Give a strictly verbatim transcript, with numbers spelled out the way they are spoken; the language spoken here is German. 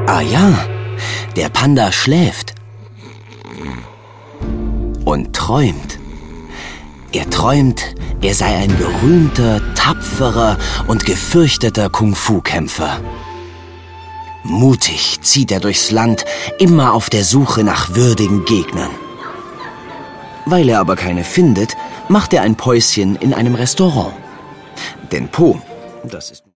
Ah ja, der Panda schläft und träumt. Er träumt, er sei ein berühmter, tapferer und gefürchteter Kung-Fu-Kämpfer. Mutig zieht er durchs Land, immer auf der Suche nach würdigen Gegnern. Weil er aber keine findet, macht er ein Päuschen in einem Restaurant. Denn Po, das ist